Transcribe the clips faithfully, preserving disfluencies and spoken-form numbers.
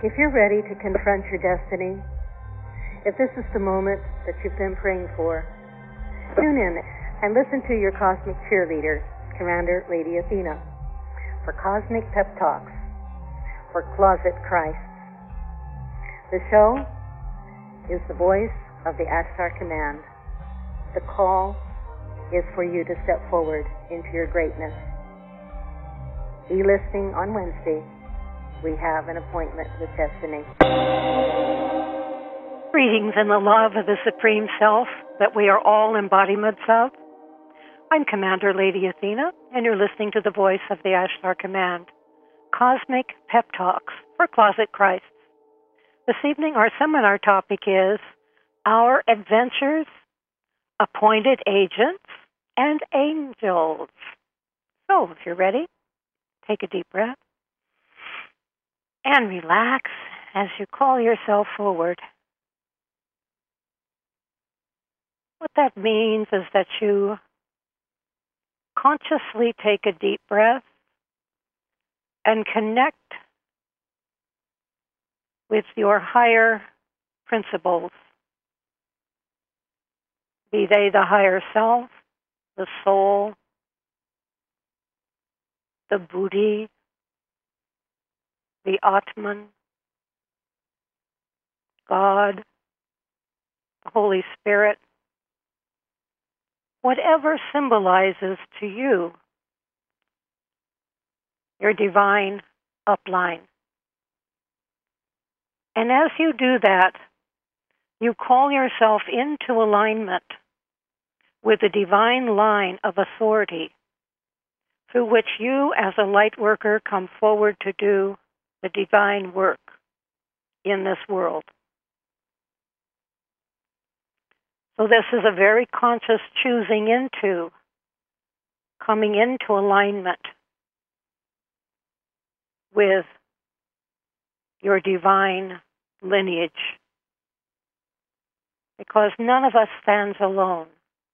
If you're ready to confront your destiny, if this is the moment that you've been praying for, tune in and listen to your cosmic cheerleader, Commander Lady Athena, for Cosmic Pep Talks for Closet Christ. The show is the voice of the Ashtar Command. The call is for you to step forward into your greatness. Be listening on Wednesday. We have an appointment with destiny. Greetings in the love of the Supreme Self that we are all embodiments of. I'm Commander Lady Athena, and you're listening to the voice of the Ashtar Command, Cosmic Pep Talks for Closet Christ. This evening, our seminar topic is Our Adventures, Appointed Agents, and Angels. So, if you're ready, take a deep breath and relax as you call yourself forward. What that means is that you consciously take a deep breath and connect with your higher principles, be they the higher self, the soul, the Buddhi, the Atman, God, the Holy Spirit, whatever symbolizes to you your divine upline. And as you do that, you call yourself into alignment with the divine line of authority through which you as a light worker come forward to do the divine work in this world. So this is a very conscious choosing into, coming into alignment with your divine lineage. Because none of us stands alone.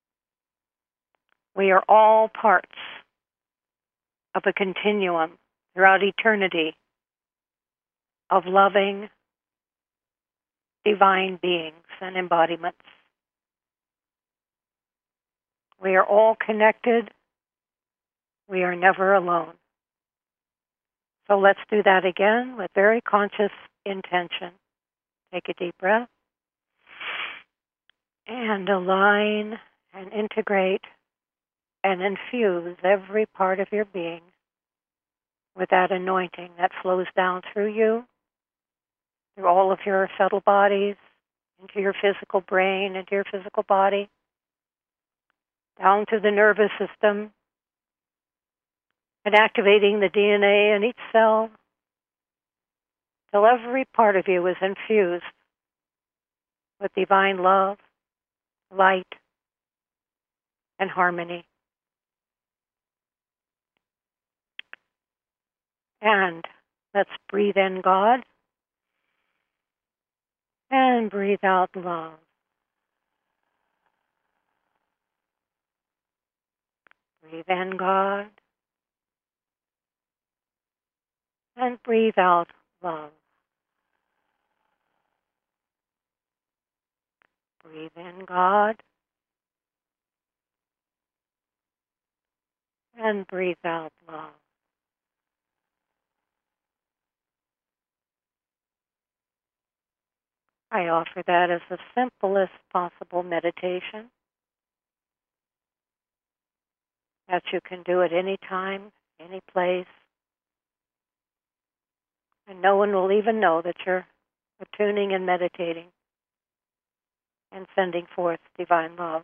We are all parts of a continuum throughout eternity of loving divine beings and embodiments. We are all connected. We are never alone. So let's do that again with very conscious intention. Take a deep breath and align and integrate and infuse every part of your being with that anointing that flows down through you, through all of your subtle bodies, into your physical brain, into your physical body, down to the nervous system, and activating the D N A in each cell, till every part of you is infused with divine love, light, and harmony. And let's breathe in God and breathe out love. Breathe in God and breathe out love. Breathe in God and breathe out love. I offer that as the simplest possible meditation that you can do at any time, any place, and no one will even know that you're attuning and meditating and sending forth divine love,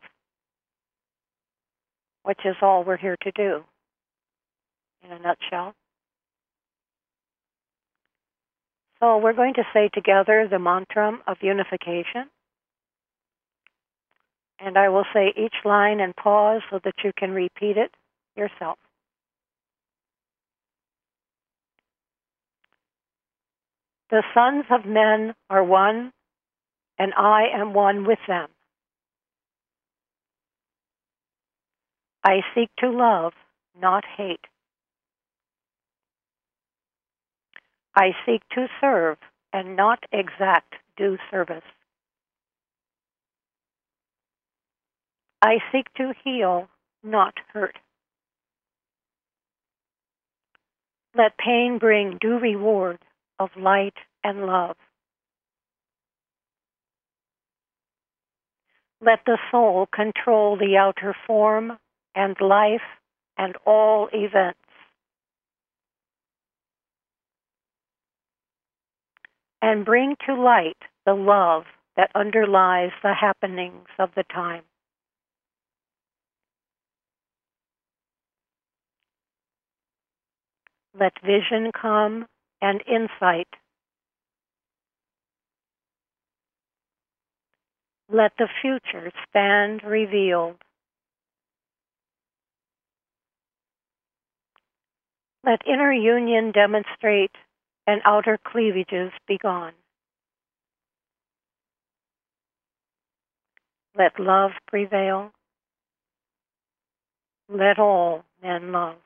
which is all we're here to do, in a nutshell. So we're going to say together the mantra of unification, and I will say each line and pause so that you can repeat it yourself. The sons of men are one, and I am one with them. I seek to love, not hate. I seek to serve, and not exact due service. I seek to heal, not hurt. Let pain bring due reward of light and love. Let the soul control the outer form and life and all events. And bring to light the love that underlies the happenings of the time. Let vision come and insight. Let the future stand revealed. Let inner union demonstrate and outer cleavages be gone. Let love prevail. Let all men love.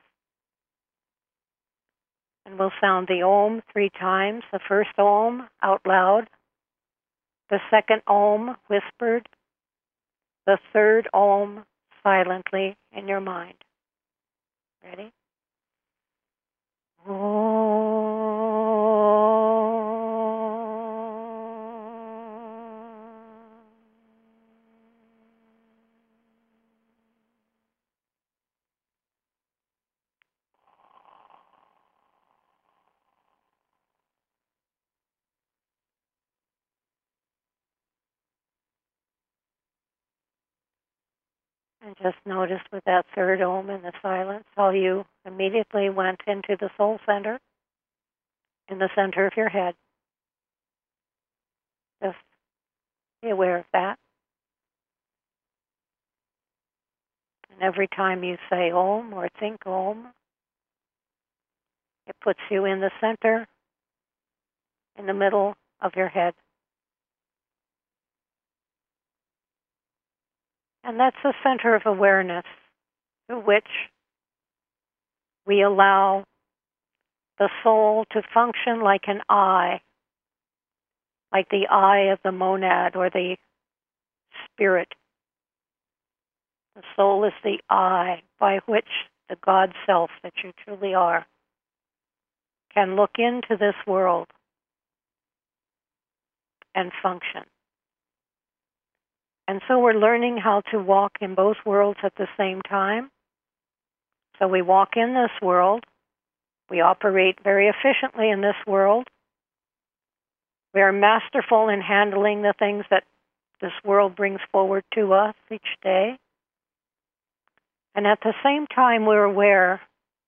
And we'll sound the Om three times. The first Om out loud. The second Om whispered. The third Om silently in your mind. Ready? And just notice with that third Om in the silence how you immediately went into the soul center, in the center of your head. Just be aware of that. And every time you say Om or think Om, it puts you in the center, in the middle of your head. And that's the center of awareness through which we allow the soul to function like an eye, like the eye of the monad or the spirit. The soul is the eye by which the God self that you truly are can look into this world and function. And so we're learning how to walk in both worlds at the same time. So we walk in this world. We operate very efficiently in this world. We are masterful in handling the things that this world brings forward to us each day. And at the same time, we're aware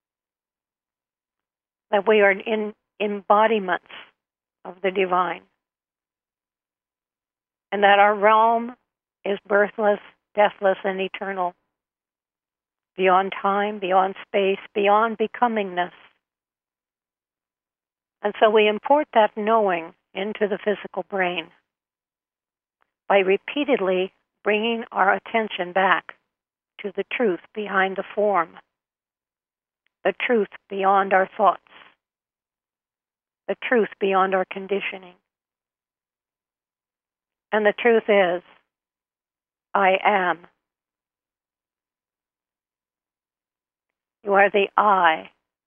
that we are in embodiments of the divine. And that our realm is birthless, deathless, and eternal, beyond time, beyond space, beyond becomingness. And so we import that knowing into the physical brain by repeatedly bringing our attention back to the truth behind the form, the truth beyond our thoughts, the truth beyond our conditioning. And the truth is, I am. You are the I,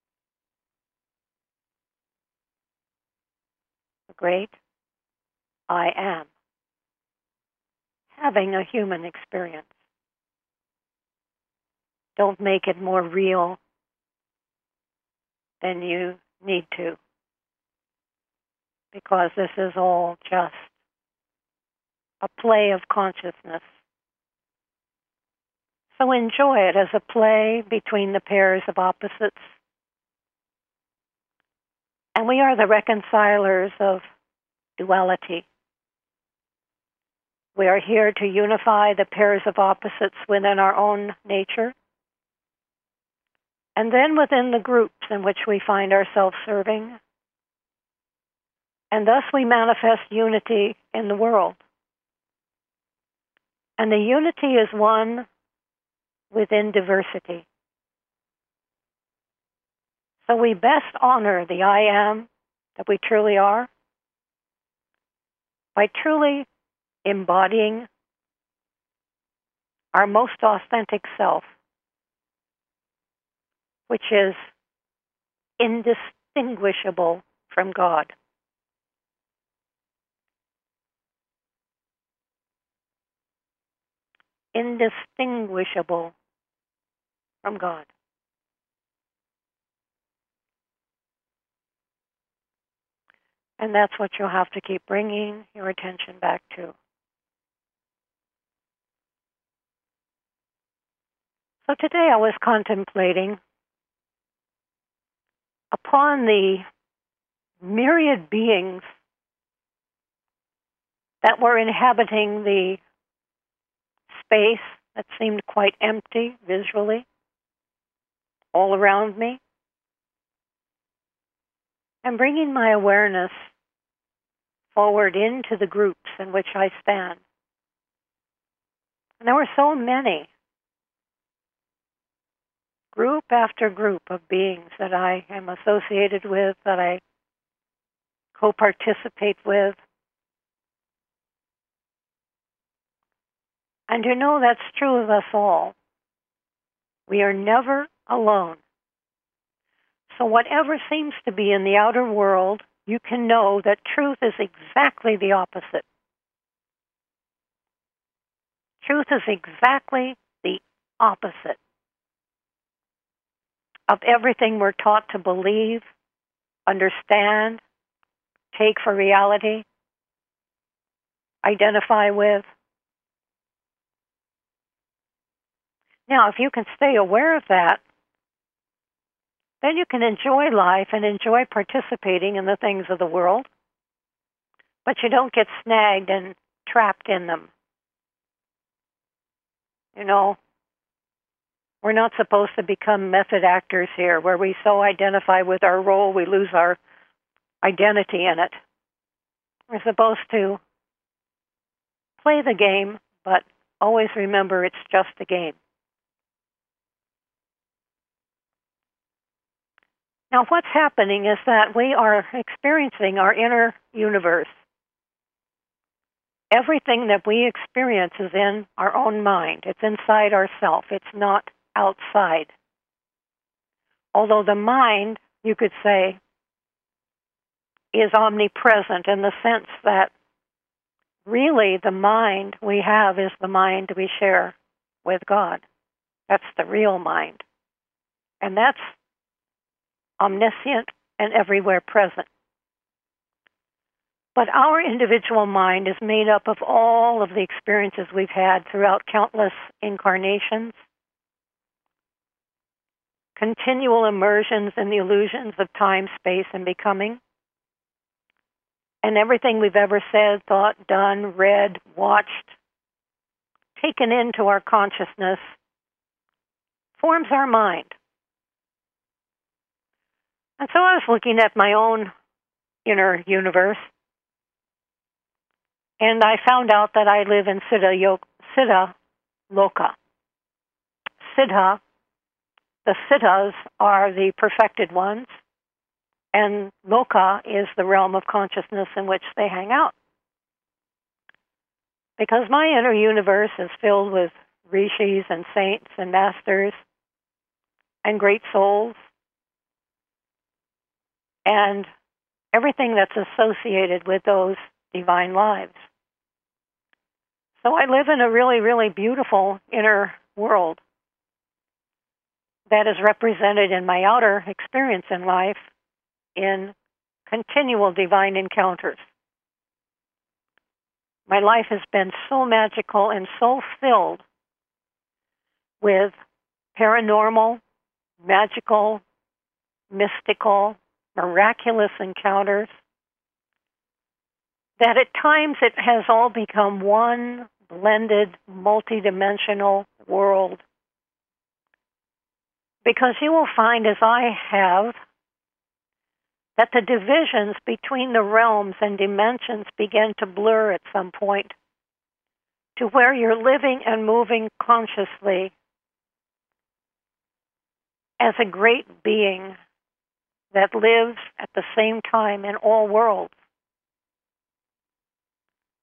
the great I am, having a human experience. Don't make it more real than you need to, because this is all just a play of consciousness. So enjoy it as a play between the pairs of opposites. And we are the reconcilers of duality. We are here to unify the pairs of opposites within our own nature, and then within the groups in which we find ourselves serving. And thus we manifest unity in the world. And the unity is one within diversity. So we best honor the I am that we truly are, by truly embodying our most authentic self, which is indistinguishable from God. Indistinguishable from God. And that's what you'll have to keep bringing your attention back to. So today I was contemplating upon the myriad beings that were inhabiting the space that seemed quite empty visually all around me, and bringing my awareness forward into the groups in which I stand. And there were so many, group after group of beings that I am associated with, that I co-participate with. And you know that's true of us all. We are never alone. So whatever seems to be in the outer world, you can know that truth is exactly the opposite. Truth is exactly the opposite of everything we're taught to believe, understand, take for reality, identify with. Now, if you can stay aware of that, then you can enjoy life and enjoy participating in the things of the world, but you don't get snagged and trapped in them. You know, we're not supposed to become method actors here, where we so identify with our role we lose our identity in it. We're supposed to play the game, but always remember it's just a game. Now, what's happening is that we are experiencing our inner universe. Everything that we experience is in our own mind. It's inside ourself. It's not outside. Although the mind, you could say, is omnipresent in the sense that really the mind we have is the mind we share with God. That's the real mind. And that's omniscient and everywhere present. But our individual mind is made up of all of the experiences we've had throughout countless incarnations, continual immersions in the illusions of time, space, and becoming, and everything we've ever said, thought, done, read, watched, taken into our consciousness, forms our mind. And so I was looking at my own inner universe, and I found out that I live in Siddha, Yo- Siddha Loka. Siddha, the Siddhas are the perfected ones, and Loka is the realm of consciousness in which they hang out. Because my inner universe is filled with rishis and saints and masters and great souls, and everything that's associated with those divine lives. So I live in a really, really beautiful inner world that is represented in my outer experience in life in continual divine encounters. My life has been so magical and so filled with paranormal, magical, mystical, miraculous encounters that at times it has all become one blended, multidimensional world. Because you will find, as I have, that the divisions between the realms and dimensions begin to blur at some point to where you're living and moving consciously as a great being that lives at the same time in all worlds.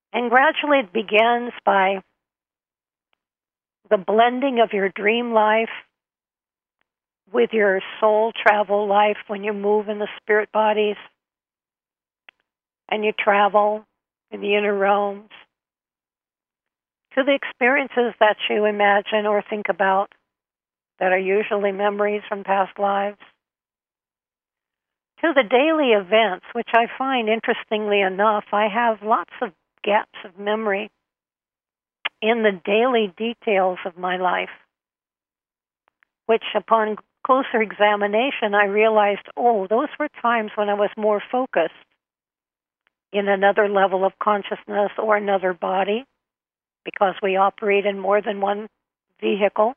And gradually it begins by the blending of your dream life with your soul travel life when you move in the spirit bodies and you travel in the inner realms, to the experiences that you imagine or think about that are usually memories from past lives, to the daily events, which I find, interestingly enough, I have lots of gaps of memory in the daily details of my life, which upon closer examination I realized, oh, those were times when I was more focused in another level of consciousness or another body, because we operate in more than one vehicle.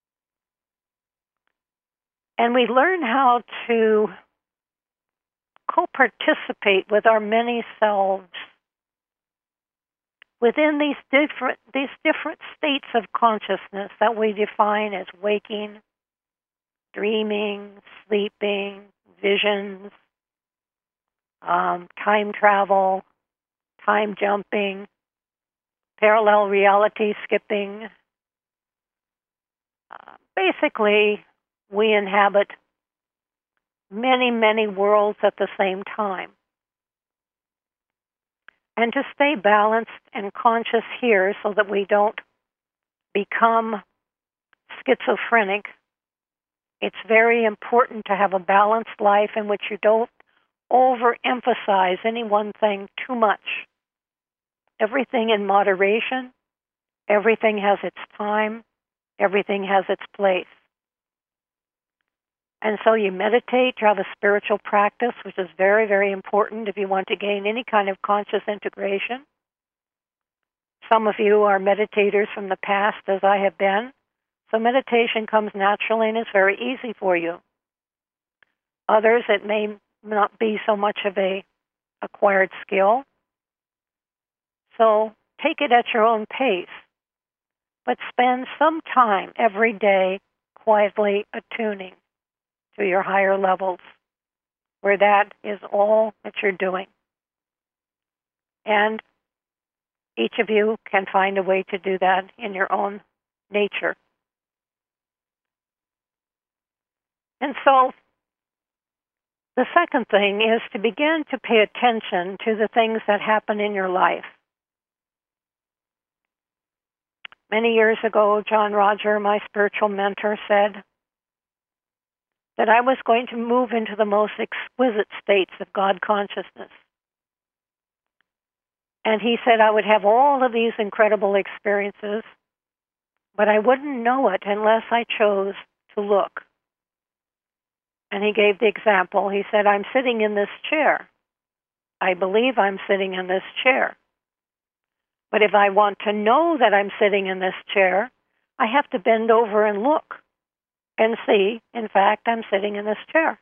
And we learn how to co-participate with our many selves within these different these different states of consciousness that we define as waking, dreaming, sleeping, visions, um, time travel, time jumping, parallel reality skipping. Uh, basically, we inhabit many, many worlds at the same time. And to stay balanced and conscious here so that we don't become schizophrenic, it's very important to have a balanced life in which you don't overemphasize any one thing too much. Everything in moderation, everything has its time, everything has its place. And so you meditate, you have a spiritual practice, which is very, very important if you want to gain any kind of conscious integration. Some of you are meditators from the past, as I have been. So meditation comes naturally and is very easy for you. Others, it may not be so much of a acquired skill. So take it at your own pace, but spend some time every day quietly attuning to your higher levels, where that is all that you're doing. And each of you can find a way to do that in your own nature. And so the second thing is to begin to pay attention to the things that happen in your life. Many years ago, John Roger, my spiritual mentor, said that I was going to move into the most exquisite states of God consciousness. And he said I would have all of these incredible experiences, but I wouldn't know it unless I chose to look. And he gave the example. He said, I'm sitting in this chair. I believe I'm sitting in this chair. But if I want to know that I'm sitting in this chair, I have to bend over and look and see, in fact, I'm sitting in this chair.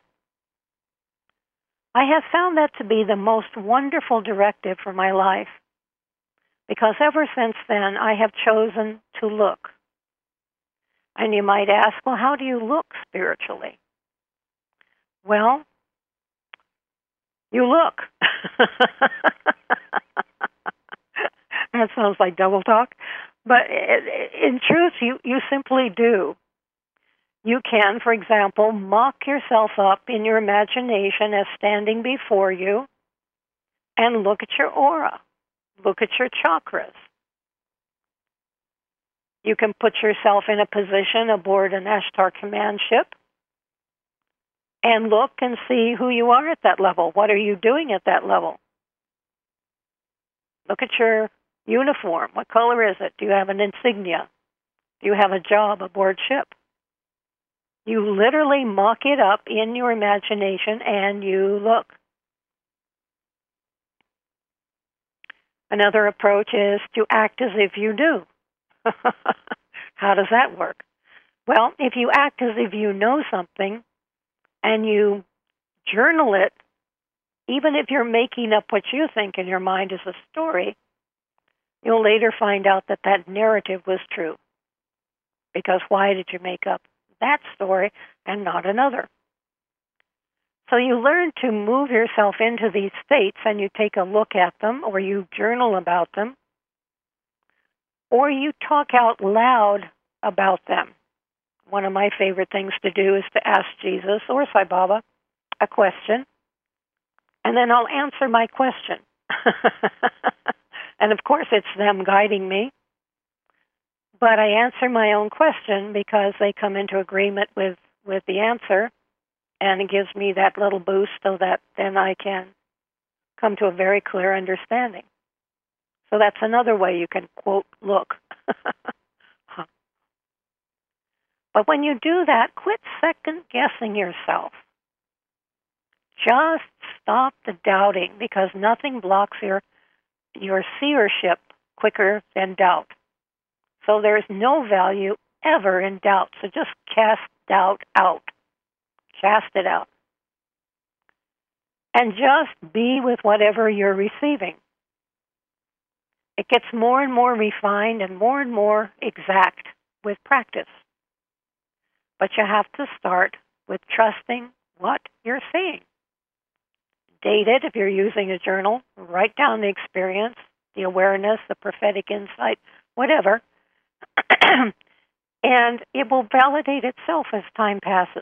I have found that to be the most wonderful directive for my life, because ever since then, I have chosen to look. And you might ask, well, how do you look spiritually? Well, you look. That sounds like double talk. But in truth, you, you simply do. You can, for example, mock yourself up in your imagination as standing before you and look at your aura. Look at your chakras. You can put yourself in a position aboard an Ashtar command ship and look and see who you are at that level. What are you doing at that level? Look at your uniform. What color is it? Do you have an insignia? Do you have a job aboard ship? You literally mock it up in your imagination and you look. Another approach is to act as if you do. How does that work? Well, if you act as if you know something and you journal it, even if you're making up what you think in your mind is a story, you'll later find out that that narrative was true. Because why did you make up that story and not another? So you learn to move yourself into these states, and you take a look at them, or you journal about them, or you talk out loud about them. One of my favorite things to do is to ask Jesus or Sai Baba a question, and then I'll answer my question. And of course, it's them guiding me. But I answer my own question because they come into agreement with, with the answer, and it gives me that little boost so that then I can come to a very clear understanding. So that's another way you can, quote, look. But when you do that, quit second-guessing yourself. Just stop the doubting, because nothing blocks your, your seership quicker than doubt. So there's no value ever in doubt. So just cast doubt out. Cast it out. And just be with whatever you're receiving. It gets more and more refined and more and more exact with practice. But you have to start with trusting what you're seeing. Date it if you're using a journal. Write down the experience, the awareness, the prophetic insight, whatever. And it will validate itself as time passes.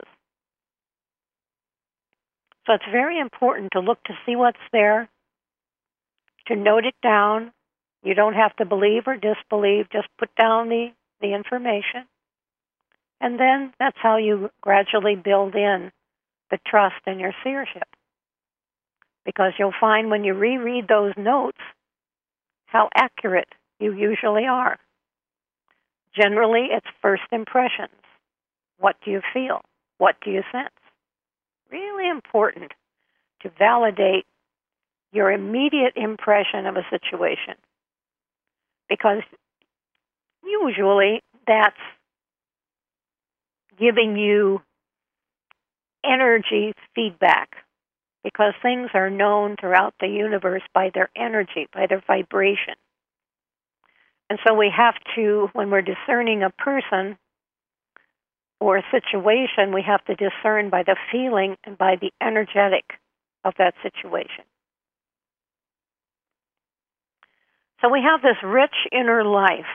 So it's very important to look to see what's there, to note it down. You don't have to believe or disbelieve. Just put down the, the information. And then that's how you gradually build in the trust in your seership. Because you'll find when you reread those notes how accurate you usually are. Generally, it's first impressions. What do you feel? What do you sense? Really important to validate your immediate impression of a situation. Because usually that's giving you energy feedback. Because things are known throughout the universe by their energy, by their vibration. And so we have to, when we're discerning a person or a situation, we have to discern by the feeling and by the energetic of that situation. So we have this rich inner life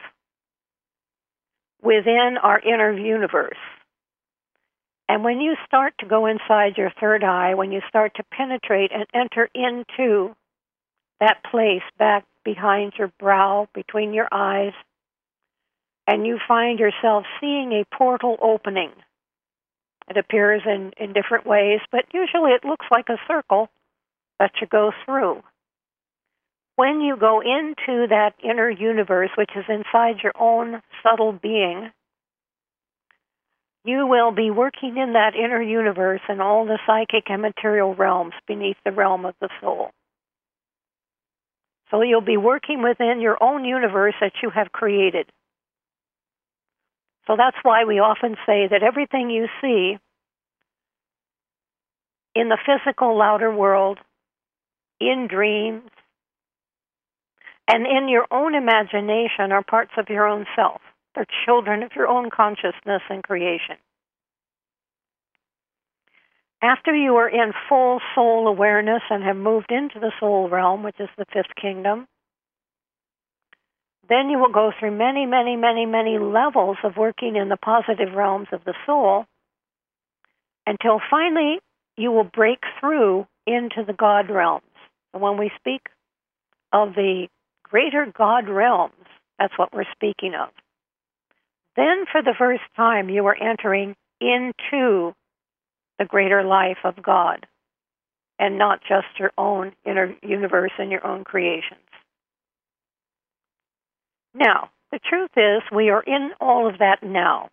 within our inner universe. And when you start to go inside your third eye, when you start to penetrate and enter into that place back behind your brow, between your eyes, and you find yourself seeing a portal opening. It appears in, in different ways, but usually it looks like a circle that you go through. When you go into that inner universe, which is inside your own subtle being, you will be working in that inner universe and all the psychic and material realms beneath the realm of the soul. So you'll be working within your own universe that you have created. So that's why we often say that everything you see in the physical outer world, in dreams, and in your own imagination are parts of your own self. They're children of your own consciousness and creation. After you are in full soul awareness and have moved into the soul realm, which is the fifth kingdom, then you will go through many, many, many, many levels of working in the positive realms of the soul until finally you will break through into the God realms. And when we speak of the greater God realms, that's what we're speaking of. Then for the first time you are entering into the greater life of God, and not just your own inner universe and your own creations. Now, the truth is we are in all of that now.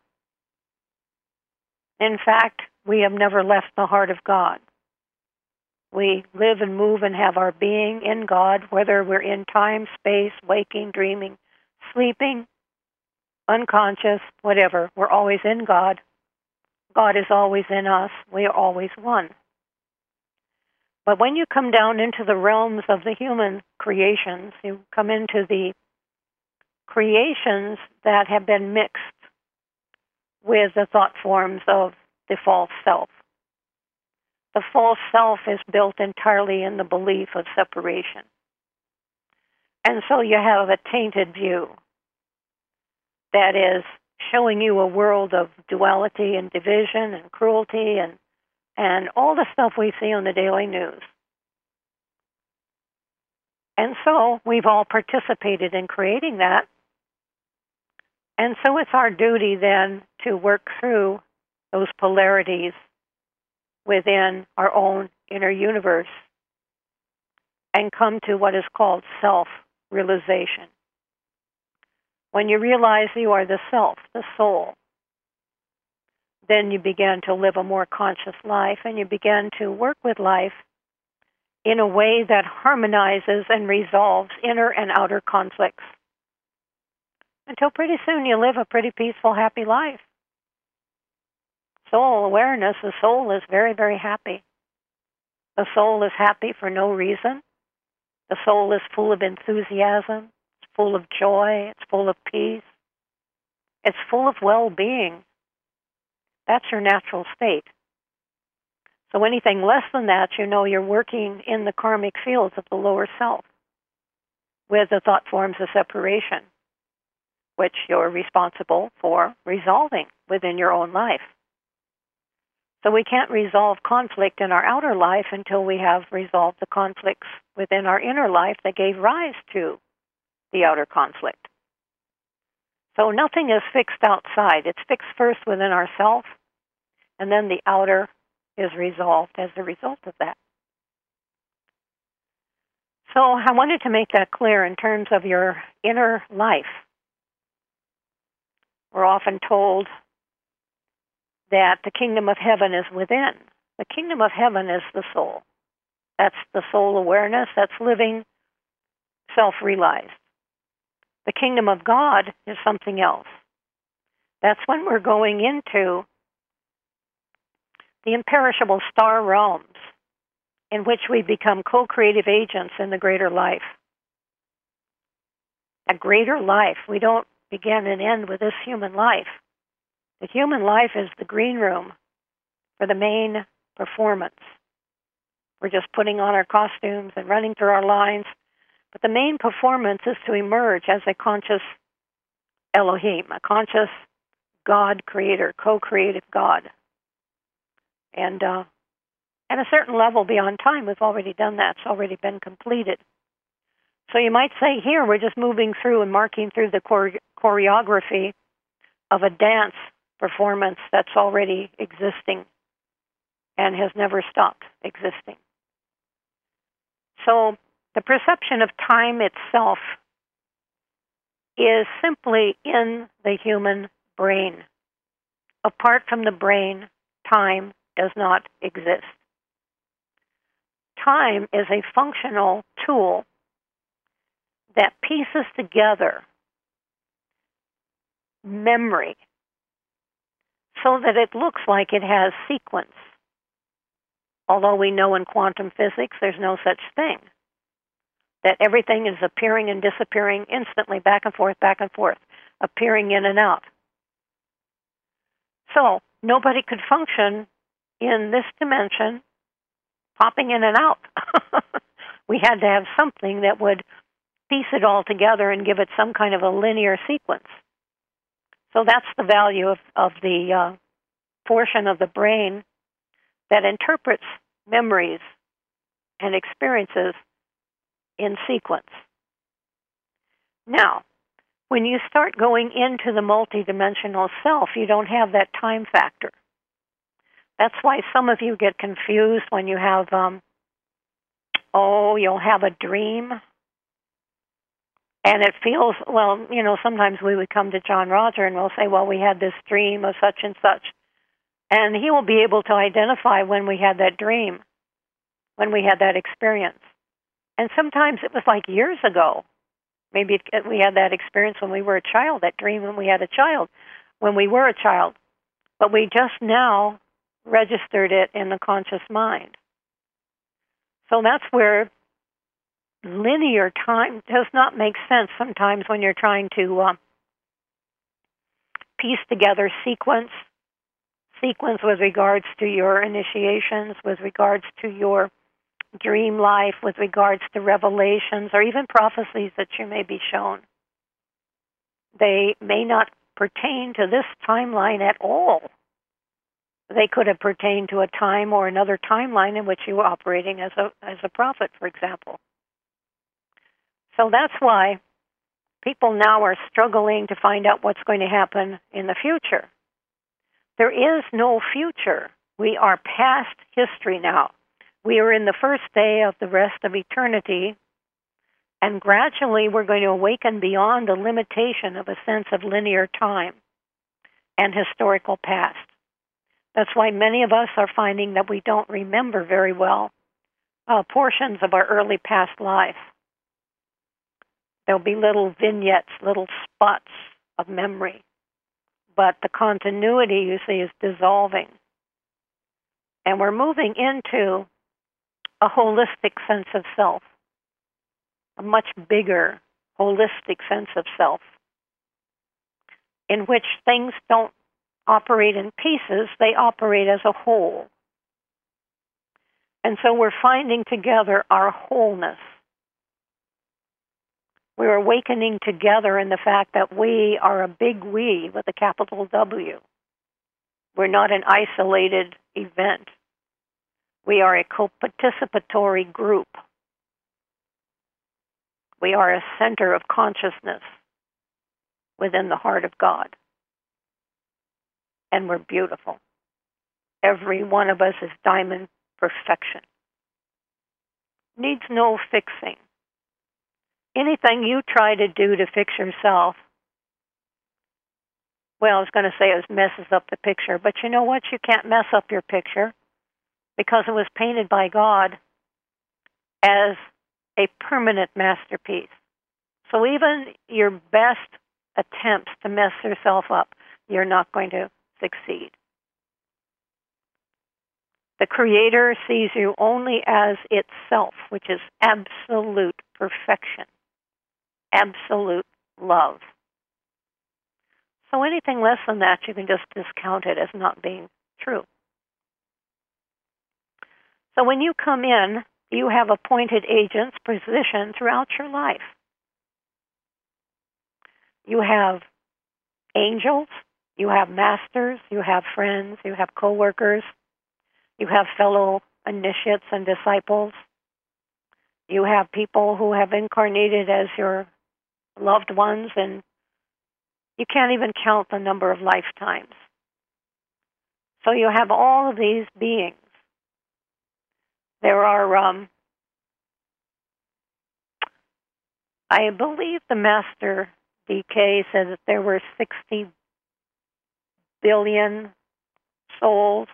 In fact, we have never left the heart of God. We live and move and have our being in God, whether we're in time, space, waking, dreaming, sleeping, unconscious, whatever. We're always in God. God is always in us. We are always one. But when you come down into the realms of the human creations, you come into the creations that have been mixed with the thought forms of the false self. The false self is built entirely in the belief of separation. And so you have a tainted view that is showing you a world of duality and division and cruelty and, and all the stuff we see on the daily news. And so we've all participated in creating that. And so it's our duty then to work through those polarities within our own inner universe and come to what is called self-realization. When you realize you are the self, the soul, then you begin to live a more conscious life and you begin to work with life in a way that harmonizes and resolves inner and outer conflicts. Until pretty soon you live a pretty peaceful, happy life. Soul awareness, the soul is very, very happy. The soul is happy for no reason. The soul is full of enthusiasm. It's full of joy. It's full of peace. It's full of well-being. That's your natural state. So anything less than that, you know you're working in the karmic fields of the lower self with the thought forms of separation, which you're responsible for resolving within your own life. So we can't resolve conflict in our outer life until we have resolved the conflicts within our inner life that gave rise to the outer conflict. So nothing is fixed outside. It's fixed first within ourselves, and then the outer is resolved as a result of that. So I wanted to make that clear in terms of your inner life. We're often told that the kingdom of heaven is within. The kingdom of heaven is the soul. That's the soul awareness. That's living self-realized. The kingdom of God is something else. That's when we're going into the imperishable star realms in which we become co-creative agents in the greater life. A greater life. We don't begin and end with this human life. The human life is the green room for the main performance. We're just putting on our costumes and running through our lines. But the main performance is to emerge as a conscious Elohim, a conscious God creator, co-creative God. And uh, at a certain level beyond time, we've already done that. It's already been completed. So you might say here, we're just moving through and marking through the chore- choreography of a dance performance that's already existing and has never stopped existing. So the perception of time itself is simply in the human brain. Apart from the brain, time does not exist. Time is a functional tool that pieces together memory so that it looks like it has sequence. Although we know in quantum physics there's no such thing. That everything is appearing and disappearing instantly, back and forth, back and forth, appearing in and out. So nobody could function in this dimension popping in and out. We had to have something that would piece it all together and give it some kind of a linear sequence. So that's the value of, of the uh, portion of the brain that interprets memories and experiences in sequence. Now, when you start going into the multidimensional self, you don't have that time factor. That's why some of you get confused when you have, um, oh, you'll have a dream. And it feels, well, you know, sometimes we would come to John Roger and we'll say, well, we had this dream of such and such. And he will be able to identify when we had that dream, when we had that experience. And sometimes it was like years ago. Maybe it, we had that experience when we were a child, that dream when we had a child, when we were a child. But we just now registered it in the conscious mind. So that's where linear time does not make sense sometimes when you're trying to uh, piece together sequence sequence with regards to your initiations, with regards to your dream life, with regards to revelations, or even prophecies that you may be shown. They may not pertain to this timeline at all. They could have pertained to a time or another timeline in which you were operating as a as a prophet, for example. So that's why people now are struggling to find out what's going to happen in the future. There is no future. We are past history now. We are in the first day of the rest of eternity, and gradually we're going to awaken beyond the limitation of a sense of linear time and historical past. That's why many of us are finding that we don't remember very well uh, portions of our early past life. There'll be little vignettes, little spots of memory, but the continuity, you see, is dissolving. And we're moving into a holistic sense of self, a much bigger holistic sense of self, in which things don't operate in pieces, they operate as a whole. And so we're finding together our wholeness. We're awakening together in the fact that we are a big we with a capital W. We're not an isolated event. We are a co-participatory group. We are a center of consciousness within the heart of God. And we're beautiful. Every one of us is diamond perfection. Needs no fixing. Anything you try to do to fix yourself, well, I was going to say it messes up the picture, but you know what? You can't mess up your picture because it was painted by God as a permanent masterpiece. So even your best attempts to mess yourself up, you're not going to succeed. The Creator sees you only as itself, which is absolute perfection, absolute love. So anything less than that, you can just discount it as not being true. So when you come in, you have appointed agents positioned throughout your life. You have angels, you have masters, you have friends, you have co-workers, you have fellow initiates and disciples. You have people who have incarnated as your loved ones, and you can't even count the number of lifetimes. So you have all of these beings. There are, um, I believe the Master D K said that there were sixty billion souls,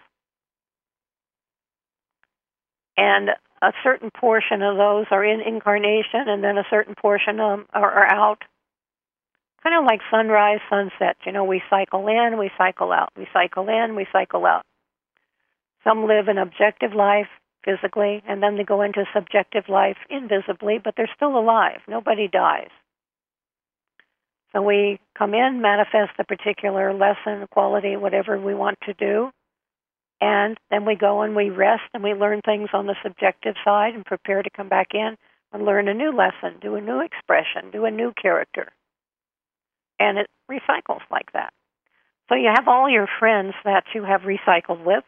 and a certain portion of those are in incarnation, and then a certain portion of them are, are out. Kind of like sunrise, sunset. You know, we cycle in, we cycle out. We cycle in, we cycle out. Some live an objective life physically, and then they go into subjective life invisibly, but they're still alive. Nobody dies. So we come in, manifest a particular lesson, quality, whatever we want to do, and then we go and we rest and we learn things on the subjective side and prepare to come back in and learn a new lesson, do a new expression, do a new character. And it recycles like that. So you have all your friends that you have recycled with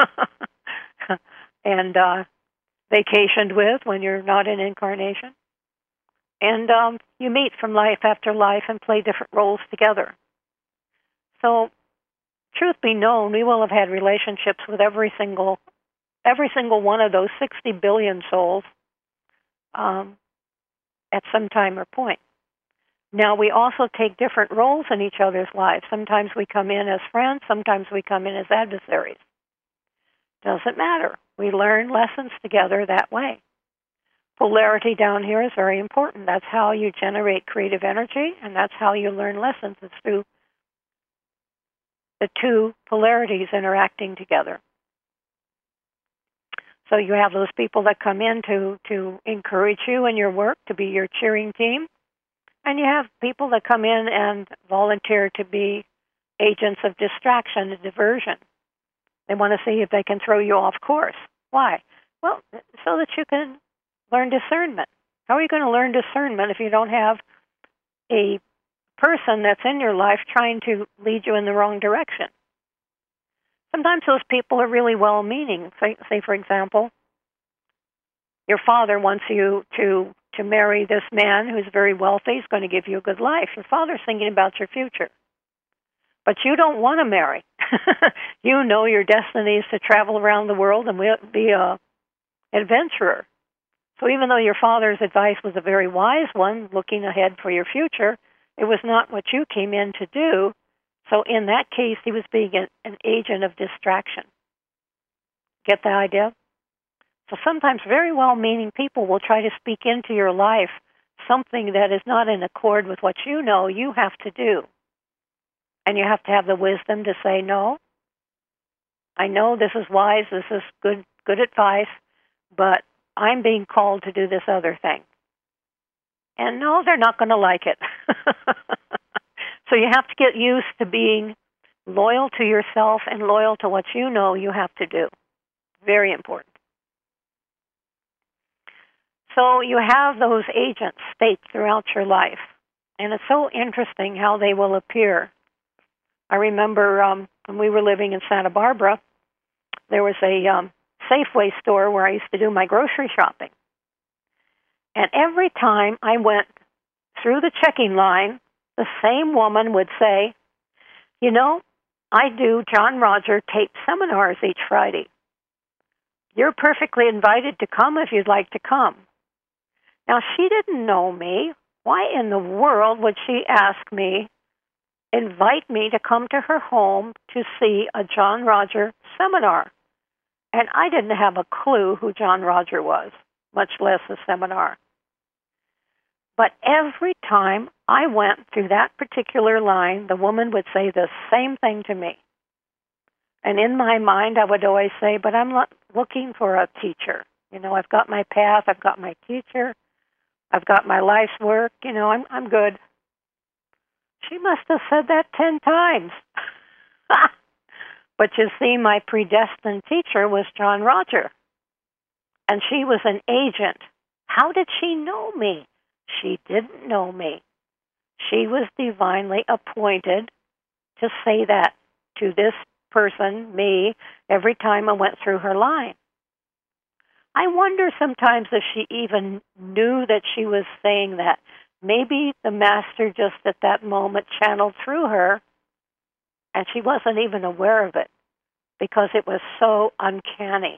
and uh, vacationed with when you're not in incarnation. And um, you meet from life after life and play different roles together. So, truth be known, we will have had relationships with every single, every single one of those sixty billion souls um, at some time or point. Now, we also take different roles in each other's lives. Sometimes we come in as friends, sometimes we come in as adversaries. Doesn't matter. We learn lessons together that way. Polarity down here is very important. That's how you generate creative energy, and that's how you learn lessons. It's through the two polarities interacting together. So you have those people that come in to, to encourage you in your work, to be your cheering team, and you have people that come in and volunteer to be agents of distraction and diversion. They want to see if they can throw you off course. Why? Well, so that you can learn discernment. How are you going to learn discernment if you don't have a person that's in your life trying to lead you in the wrong direction? Sometimes those people are really well-meaning. Say, say for example, your father wants you to, to marry this man who's very wealthy. He's going to give you a good life. Your father's thinking about your future. But you don't want to marry. You know your destiny is to travel around the world and be an adventurer. So even though your father's advice was a very wise one, looking ahead for your future, it was not what you came in to do. So in that case, he was being an, an agent of distraction. Get the idea? So sometimes very well-meaning people will try to speak into your life something that is not in accord with what you know you have to do. And you have to have the wisdom to say, no, I know this is wise, this is good good advice, but I'm being called to do this other thing. And no, they're not going to like it. So you have to get used to being loyal to yourself and loyal to what you know you have to do. Very important. So you have those agents staked throughout your life. And it's so interesting how they will appear. I remember um, when we were living in Santa Barbara, there was a um, Safeway store where I used to do my grocery shopping. And every time I went through the checking line, the same woman would say, you know, I do John Roger tape seminars each Friday. You're perfectly invited to come if you'd like to come. Now, she didn't know me. Why in the world would she ask me, invite me to come to her home to see a John Roger seminar? And I didn't have a clue who John Roger was, much less a seminar. But every time I went through that particular line, the woman would say the same thing to me. And in my mind, I would always say, but I'm not looking for a teacher. You know, I've got my path, I've got my teacher, I've got my life's work, you know, I'm I'm good. She must have said that ten times. But you see, my predestined teacher was John Roger. And she was an agent. How did she know me? She didn't know me. She was divinely appointed to say that to this person, me, every time I went through her line. I wonder sometimes if she even knew that she was saying that. Maybe the master just at that moment channeled through her, and she wasn't even aware of it because it was so uncanny.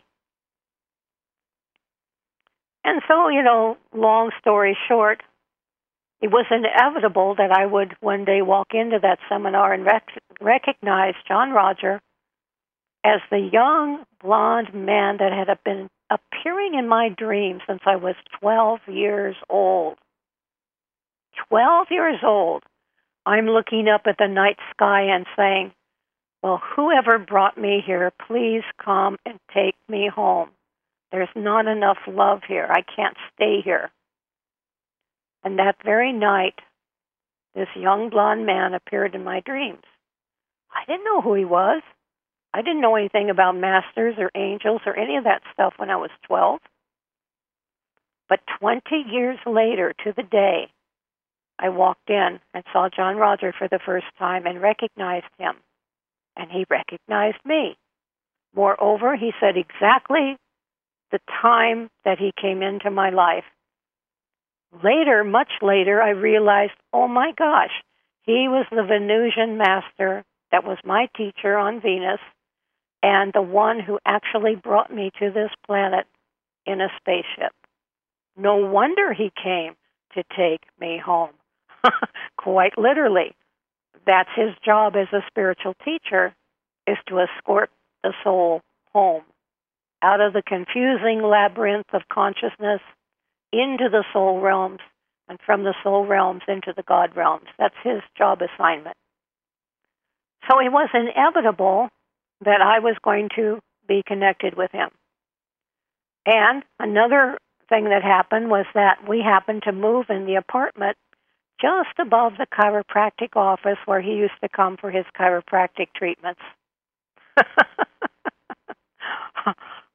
And so, you know, long story short, it was inevitable that I would one day walk into that seminar and rec- recognize John Roger as the young, blonde man that had been appearing in my dreams since I was twelve years old. twelve years old. I'm looking up at the night sky and saying, well, whoever brought me here, please come and take me home. There's not enough love here. I can't stay here. And that very night, this young blonde man appeared in my dreams. I didn't know who he was. I didn't know anything about masters or angels or any of that stuff when I was twelve. But twenty years later, to the day, I walked in and saw John Roger for the first time and recognized him. And he recognized me. Moreover, he said exactly the time that he came into my life. Later, much later, I realized, oh my gosh, he was the Venusian master that was my teacher on Venus and the one who actually brought me to this planet in a spaceship. No wonder he came to take me home. Quite literally. That's his job as a spiritual teacher, is to escort the soul home out of the confusing labyrinth of consciousness into the soul realms, and from the soul realms into the God realms. That's his job assignment. So it was inevitable that I was going to be connected with him. And another thing that happened was that we happened to move in the apartment just above the chiropractic office where he used to come for his chiropractic treatments.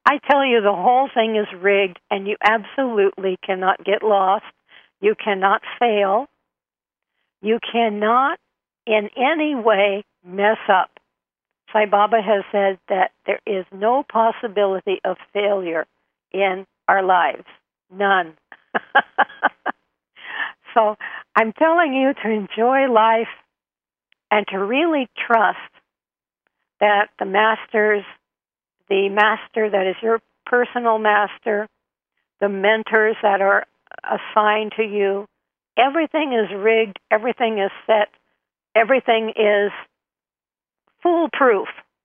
I tell you, the whole thing is rigged, and you absolutely cannot get lost. You cannot fail. You cannot in any way mess up. Sai Baba has said that there is no possibility of failure in our lives. None. So I'm telling you to enjoy life and to really trust that the masters, the master that is your personal master, the mentors that are assigned to you, everything is rigged, everything is set, everything is foolproof.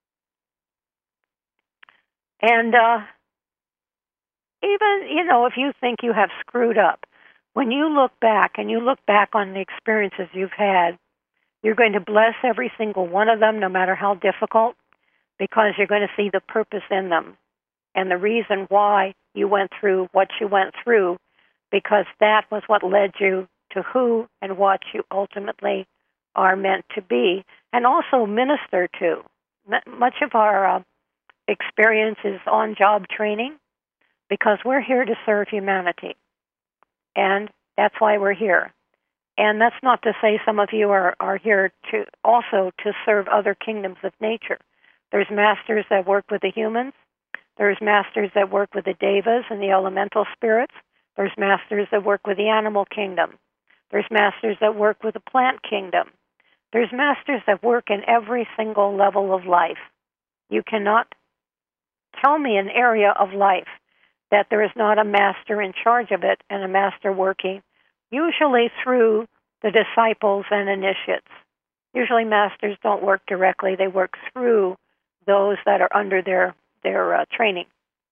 And uh, even, you know, if you think you have screwed up, when you look back and you look back on the experiences you've had, you're going to bless every single one of them, no matter how difficult, because you're going to see the purpose in them and the reason why you went through what you went through, because that was what led you to who and what you ultimately are meant to be, and also minister to. M- much of our uh, experience is on-job training, because we're here to serve humanity, and that's why we're here. And that's not to say some of you are, are here to also to serve other kingdoms of nature. There's masters that work with the humans. There's masters that work with the devas and the elemental spirits. There's masters that work with the animal kingdom. There's masters that work with the plant kingdom. There's masters that work in every single level of life. You cannot tell me an area of life that there is not a master in charge of it and a master working, usually through the disciples and initiates. Usually masters don't work directly. They work through those that are under their, their uh, training.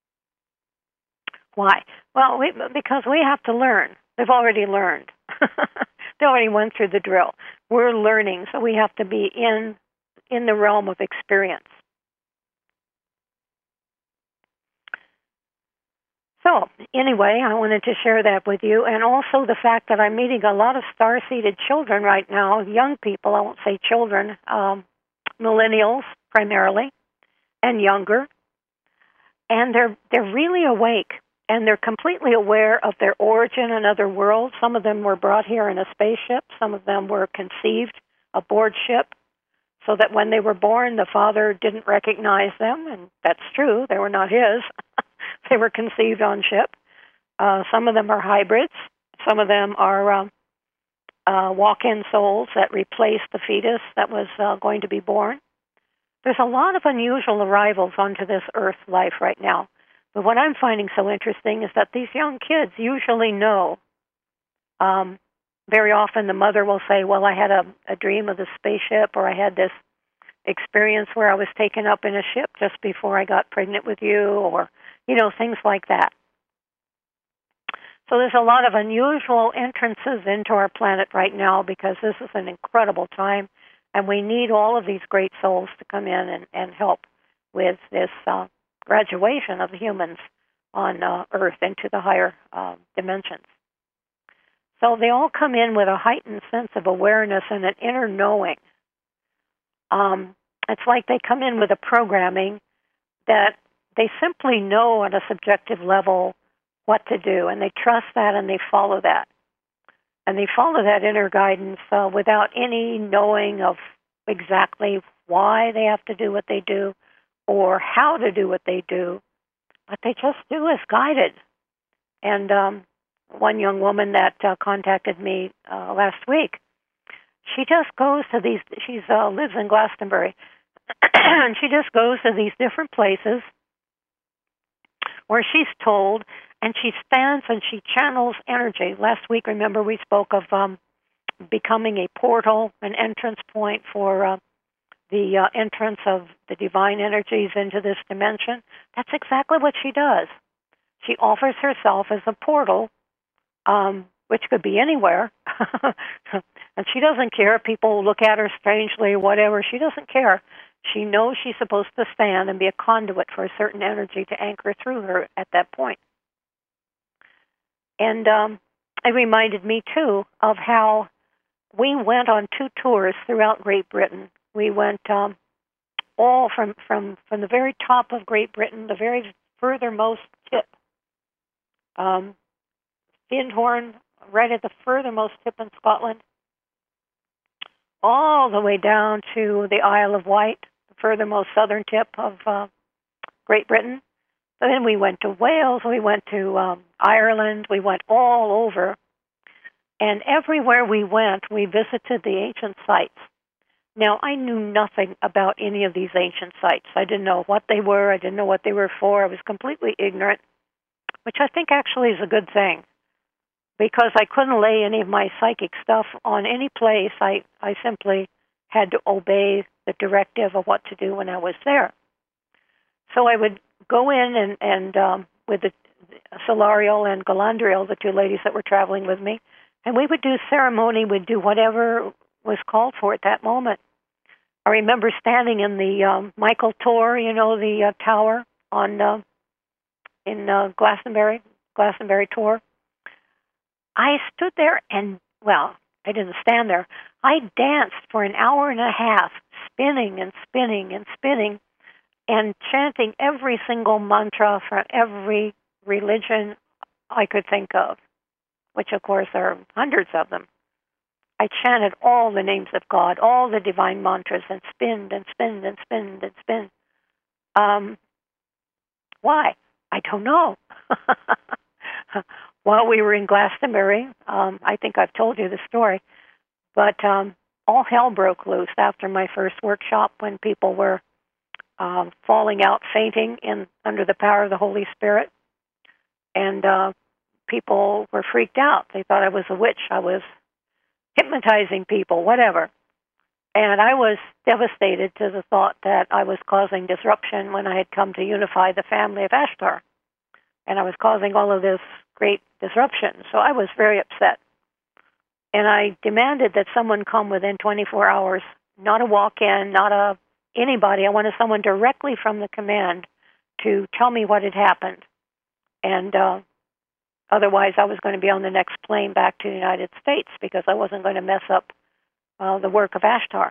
Why? Well, we, because we have to learn. They've already learned. They already went through the drill. We're learning, so we have to be in in the realm of experience. So, anyway, I wanted to share that with you, and also the fact that I'm meeting a lot of star-seeded children right now, young people, I won't say children, um, millennials primarily, and younger, and they're they're really awake, and they're completely aware of their origin in other worlds. Some of them were brought here in a spaceship. Some of them were conceived aboard ship, so that when they were born, the father didn't recognize them, and that's true. They were not his. They were conceived on ship. Uh, some of them are hybrids. Some of them are um, uh, walk-in souls that replaced the fetus that was uh, going to be born. There's a lot of unusual arrivals onto this earth life right now. But what I'm finding so interesting is that these young kids usually know. Um, very often the mother will say, well, I had a, a dream of the spaceship, or I had this experience where I was taken up in a ship just before I got pregnant with you, or, you know, things like that. So there's a lot of unusual entrances into our planet right now, because this is an incredible time, and we need all of these great souls to come in and, and help with this uh, graduation of the humans on uh, Earth into the higher uh, dimensions. So they all come in with a heightened sense of awareness and an inner knowing. Um, it's like they come in with a programming that they simply know at a subjective level what to do, and they trust that and they follow that. And they follow that inner guidance uh, without any knowing of exactly why they have to do what they do or how to do what they do, but they just do as guided. And um, one young woman that uh, contacted me uh, last week, she just goes to these, she uh, lives in Glastonbury, and she just goes to these different places where she's told, and she stands and she channels energy. Last week, remember, we spoke of um, becoming a portal, an entrance point for uh, the uh, entrance of the divine energies into this dimension. That's exactly what she does. She offers herself as a portal, um, which could be anywhere, and she doesn't care if people look at her strangely or whatever. She doesn't care. She knows she's supposed to stand and be a conduit for a certain energy to anchor through her at that point. And um, it reminded me, too, of how we went on two tours throughout Great Britain. We went um, all from, from, from the very top of Great Britain, the very furthermost tip. Um, Findhorn, right at the furthermost tip in Scotland, all the way down to the Isle of Wight, the furthermost southern tip of uh, Great Britain. So then we went to Wales, we went to um, Ireland, we went all over. And everywhere we went, we visited the ancient sites. Now, I knew nothing about any of these ancient sites. I didn't know what they were. I didn't know what they were for. I was completely ignorant, which I think actually is a good thing, because I couldn't lay any of my psychic stuff on any place. I, I simply had to obey the directive of what to do when I was there. So I would go in and, and um, with the Solariel and Galandriel, the two ladies that were traveling with me, and we would do ceremony, we'd do whatever was called for at that moment. I remember standing in the um, Michael Tor, you know, the uh, tower on uh, in uh, Glastonbury, Glastonbury Tor. I stood there and, well, I didn't stand there. I danced for an hour and a half, spinning and spinning and spinning, and chanting every single mantra from every religion I could think of, which, of course, are hundreds of them. I chanted all the names of God, all the divine mantras, and spinned and spinned and spinned and spinned. Um, why? I don't know. While we were in Glastonbury, um, I think I've told you the story, but um, all hell broke loose after my first workshop when people were uh, falling out, fainting in under the power of the Holy Spirit, and uh, people were freaked out. They thought I was a witch. I was hypnotizing people, whatever. And I was devastated to the thought that I was causing disruption when I had come to unify the family of Ashtar. And I was causing all of this great disruption. So I was very upset. And I demanded that someone come within twenty-four hours, not a walk-in, not a anybody. I wanted someone directly from the command to tell me what had happened. And uh, otherwise, I was going to be on the next plane back to the United States because I wasn't going to mess up uh, the work of Ashtar.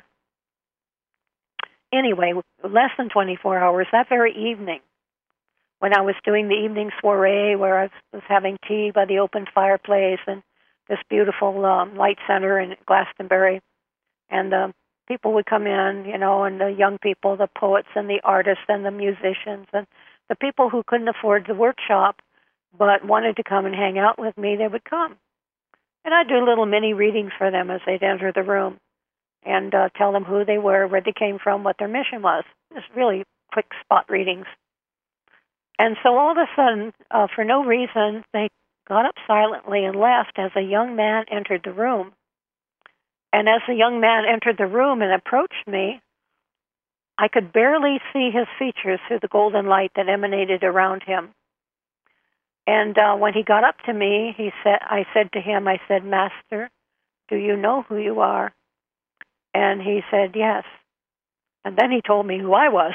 Anyway, less than twenty-four hours, that very evening, when I was doing the evening soiree where I was having tea by the open fireplace and this beautiful um, light center in Glastonbury, and the people would come in, you know, and the young people, the poets and the artists and the musicians, and the people who couldn't afford the workshop but wanted to come and hang out with me, they would come. And I'd do little mini readings for them as they'd enter the room and uh, tell them who they were, where they came from, what their mission was. Just really quick spot readings. And so all of a sudden, uh, for no reason, they got up silently and left as a young man entered the room. And as the young man entered the room and approached me, I could barely see his features through the golden light that emanated around him. And uh, when he got up to me, he said, I said to him, I said, "Master, do you know who you are?" And he said, "Yes." And then he told me who I was.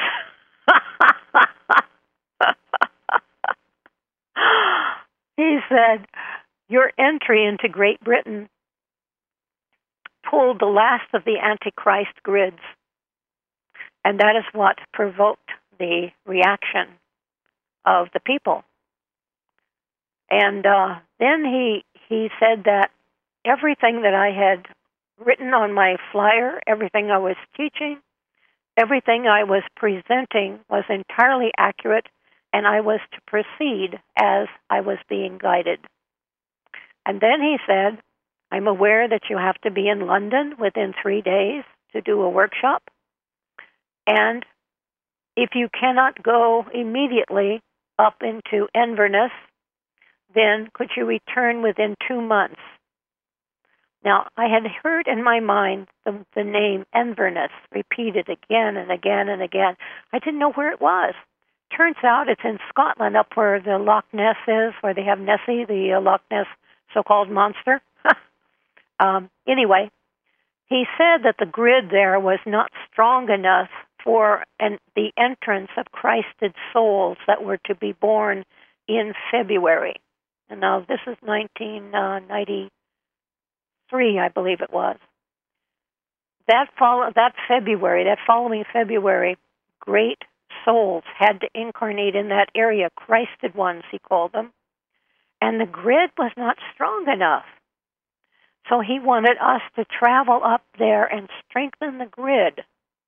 He said, "Your entry into Great Britain pulled the last of the Antichrist grids, and that is what provoked the reaction of the people." And uh, then he he said that everything that I had written on my flyer, everything I was teaching, everything I was presenting was entirely accurate, and I was to proceed as I was being guided. And then he said, "I'm aware that you have to be in London within three days to do a workshop, and if you cannot go immediately up into Inverness, then could you return within two months?" Now, I had heard in my mind the, the name Inverness repeated again and again and again. I didn't know where it was. Turns out it's in Scotland, up where the Loch Ness is, where they have Nessie, the uh, Loch Ness so-called monster. um, anyway, he said that the grid there was not strong enough for an, the entrance of Christed souls that were to be born in February. And now this is nineteen ninety-three, I believe it was. That follow, that February, that following February, great souls had to incarnate in that area, Christed ones, he called them. And the grid was not strong enough. So he wanted us to travel up there and strengthen the grid.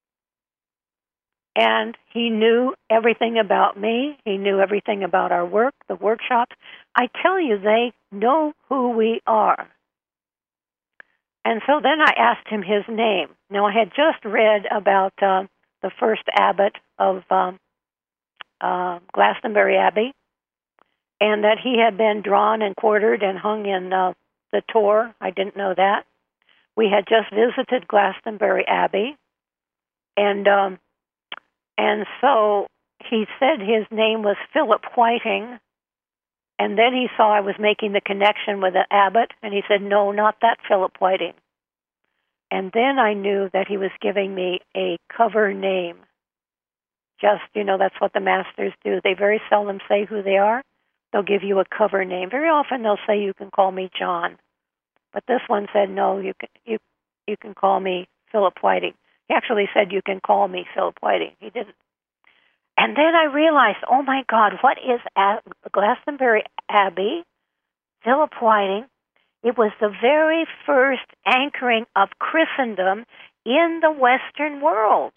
And he knew everything about me. He knew everything about our work, the workshops. I tell you, they know who we are. And so then I asked him his name. Now, I had just read about uh, the first abbot of um, uh, Glastonbury Abbey, and that he had been drawn and quartered and hung in uh, the Tor. I didn't know that. We had just visited Glastonbury Abbey, and um, and so he said his name was Philip Whiting, and then he saw I was making the connection with the abbot, and he said, no, not that Philip Whiting. And then I knew that he was giving me a cover name. Just, you know, that's what the masters do. They very seldom say who they are. They'll give you a cover name. Very often they'll say, you can call me John. But this one said, no, you can you you can call me Philip Whiting. He actually said, you can call me Philip Whiting. He didn't. And then I realized, oh my God, what is Glastonbury Abbey? Philip Whiting. It was the very first anchoring of Christendom in the Western world.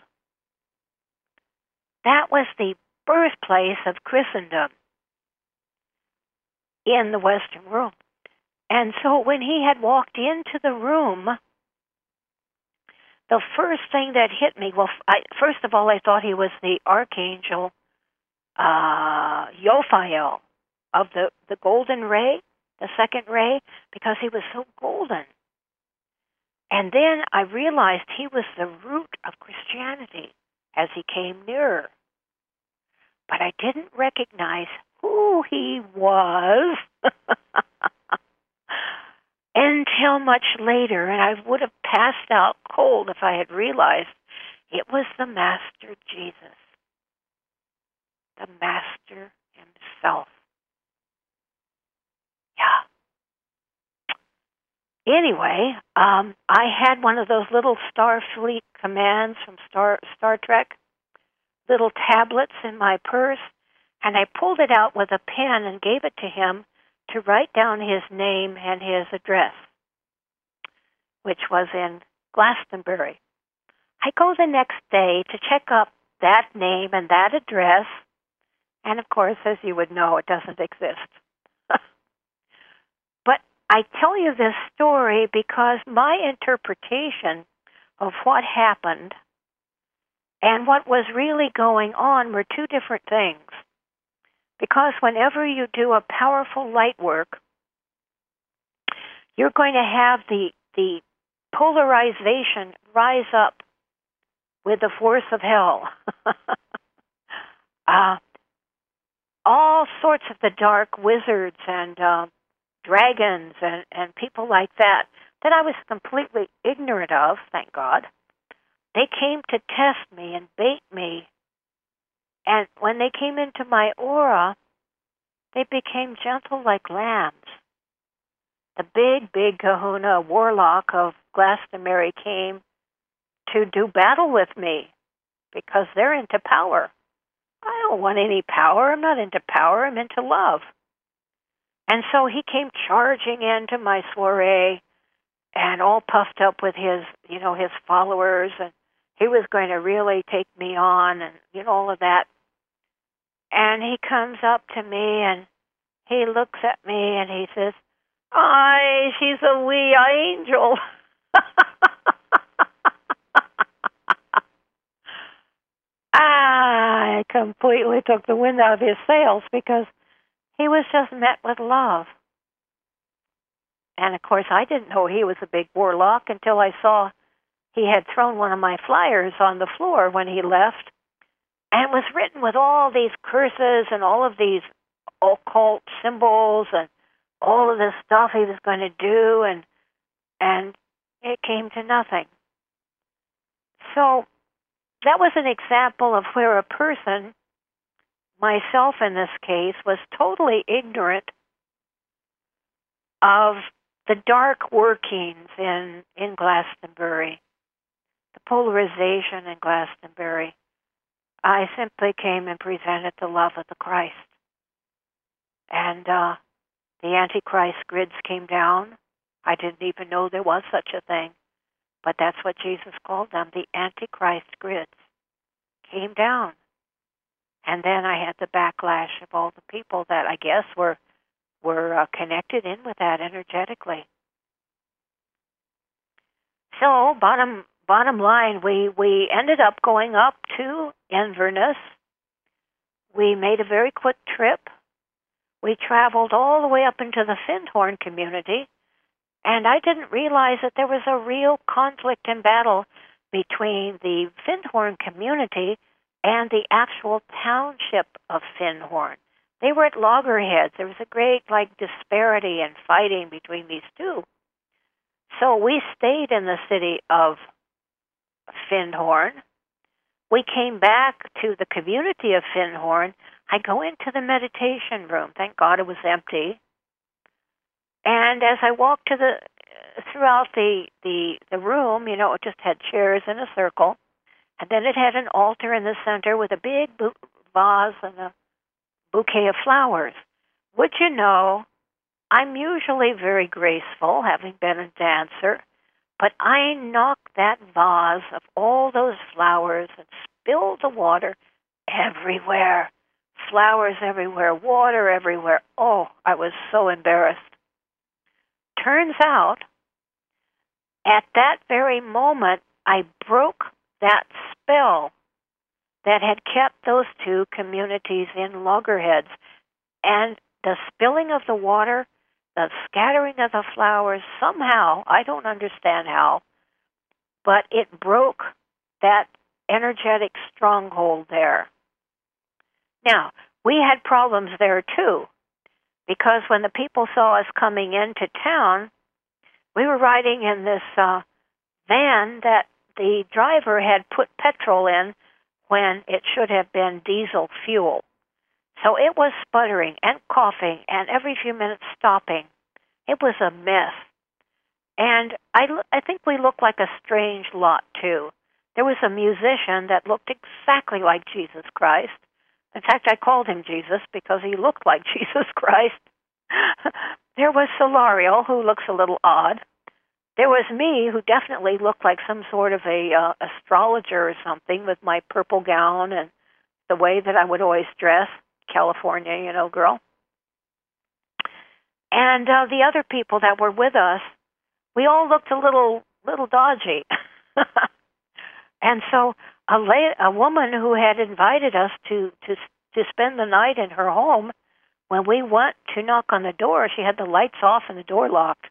That was the birthplace of Christendom in the Western world. And so when he had walked into the room, the first thing that hit me, well, I, first of all, I thought he was the archangel uh, Yophael of the, the golden ray, the second ray, because he was so golden. And then I realized he was the root of Christianity as he came nearer. But I didn't recognize who he was until much later, and I would have passed out cold if I had realized it was the Master Jesus, the Master himself. Yeah. Anyway, um, I had one of those little Starfleet commands from Star Star Trek, little tablets in my purse, and I pulled it out with a pen and gave it to him to write down his name and his address, which was in Glastonbury. I go the next day to check up that name and that address, and of course, as you would know, it doesn't exist. But I tell you this story because my interpretation of what happened and what was really going on were two different things. Because whenever you do a powerful light work, you're going to have the the polarization rise up with the force of hell. uh, all sorts of the dark wizards and uh, dragons and, and people like that, that I was completely ignorant of, thank God, they came to test me and bait me. And when they came into my aura, they became gentle like lambs. The big, big kahuna warlock of Glastonbury came to do battle with me because they're into power. I don't want any power. I'm not into power. I'm into love. And so he came charging into my soiree and all puffed up with his, you know, his followers, and he was going to really take me on and, you know, all of that. And he comes up to me and he looks at me and he says, "Ay, she's a wee angel." I completely took the wind out of his sails because he was just met with love. And of course, I didn't know he was a big warlock until I saw he had thrown one of my flyers on the floor when he left, and it was written with all these curses and all of these occult symbols and all of this stuff he was going to do, and and it came to nothing. So that was an example of where a person, myself in this case, was totally ignorant of the dark workings in, in Glastonbury, the polarization in Glastonbury. I simply came and presented the love of the Christ. And uh, the Antichrist grids came down. I didn't even know there was such a thing, but that's what Jesus called them. The Antichrist grids came down. And then I had the backlash of all the people that I guess were were uh, connected in with that energetically. So bottom bottom line, we, we ended up going up to Inverness. We made a very quick trip. We traveled all the way up into the Findhorn community, and I didn't realize that there was a real conflict and battle between the Findhorn community and the actual township of Findhorn. They were at loggerheads. There was a great like disparity and fighting between these two. So we stayed in the city of Findhorn. We came back to the community of Findhorn. I go into the meditation room. Thank God it was empty. And as I walked to the throughout the, the, the room, you know, it just had chairs in a circle. And then it had an altar in the center with a big bu- vase and a bouquet of flowers. Would you know, I'm usually very graceful, having been a dancer, but I knocked that vase of all those flowers and spilled the water everywhere. Flowers everywhere, water everywhere. Oh, I was so embarrassed. Turns out, at that very moment, I broke that spell that had kept those two communities in loggerheads. And the spilling of the water, the scattering of the flowers, somehow, I don't understand how, but it broke that energetic stronghold there. Now, we had problems there too, because when the people saw us coming into town, we were riding in this uh, van that the driver had put petrol in when it should have been diesel fuel. So it was sputtering and coughing and every few minutes stopping. It was a mess. And I, I think we looked like a strange lot, too. There was a musician that looked exactly like Jesus Christ. In fact, I called him Jesus because he looked like Jesus Christ. There was Solario, who looks a little odd. There was me, who definitely looked like some sort of a uh, astrologer or something with my purple gown and the way that I would always dress. California, you know, girl. And uh, the other people that were with us, we all looked a little little dodgy. And so a, la- a woman who had invited us to, to to spend the night in her home, when we went to knock on the door, she had the lights off and the door locked.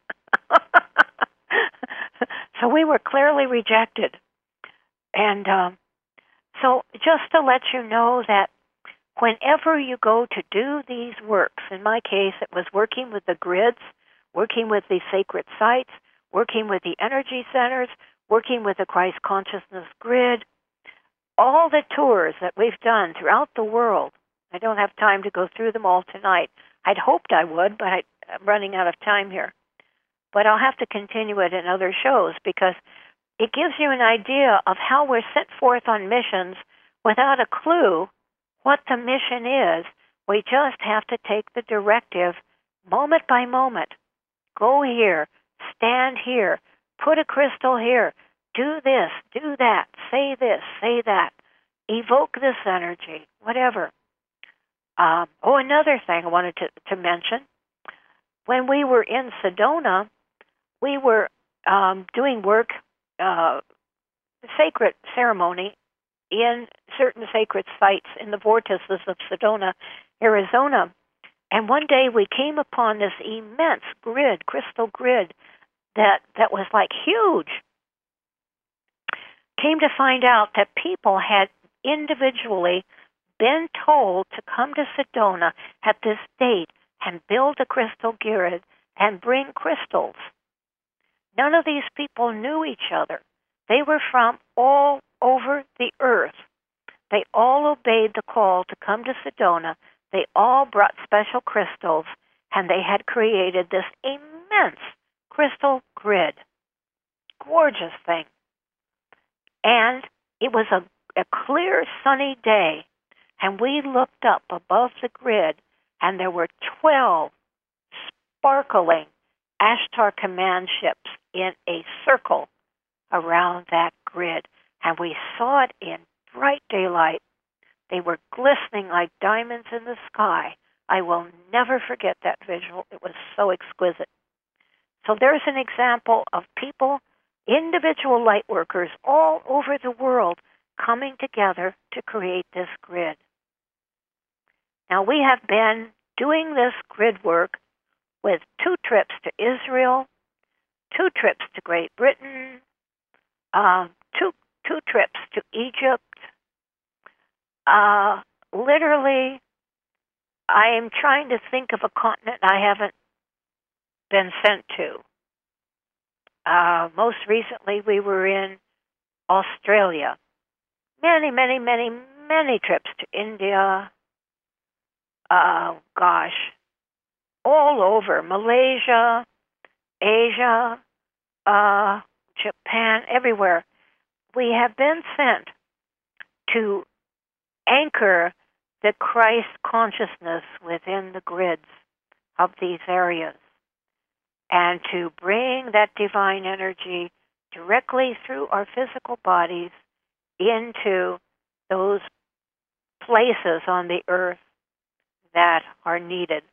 So we were clearly rejected. And um, so just to let you know that whenever you go to do these works, in my case, it was working with the grids, working with the sacred sites, working with the energy centers, working with the Christ Consciousness Grid, all the tours that we've done throughout the world. I don't have time to go through them all tonight. I'd hoped I would, but I, I'm running out of time here. But I'll have to continue it in other shows because it gives you an idea of how we're sent forth on missions without a clue what the mission is. We just have to take the directive moment by moment. Go here, stand here, put a crystal here, do this, do that, say this, say that, evoke this energy, whatever. Um, oh, another thing I wanted to, to mention. When we were in Sedona, we were um, doing work, uh, sacred ceremony, in certain sacred sites in the vortices of Sedona, Arizona. And one day we came upon this immense grid, crystal grid, that, that was like huge. Came to find out that people had individually been told to come to Sedona at this date and build a crystal grid and bring crystals. None of these people knew each other. They were from all over the earth. They all obeyed the call to come to Sedona. They all brought special crystals, and they had created this immense crystal grid. Gorgeous thing. And it was a, a clear sunny day, and we looked up above the grid, and there were twelve sparkling Ashtar command ships in a circle around that grid, and we saw it in bright daylight. They were glistening like diamonds in the sky. I will never forget that visual. It was so exquisite. So there's an example of people, individual light workers all over the world, coming together to create this grid. Now, we have been doing this grid work with two trips to Israel, two trips to Great Britain, uh, two two trips to Egypt. Uh, literally, I am trying to think of a continent I haven't been sent to. Uh, most recently, we were in Australia. Many, many, many, many trips to India. Uh, gosh, all over. Malaysia, Asia, uh, Japan, everywhere. We have been sent to anchor the Christ consciousness within the grids of these areas, and to bring that divine energy directly through our physical bodies into those places on the earth that are needed.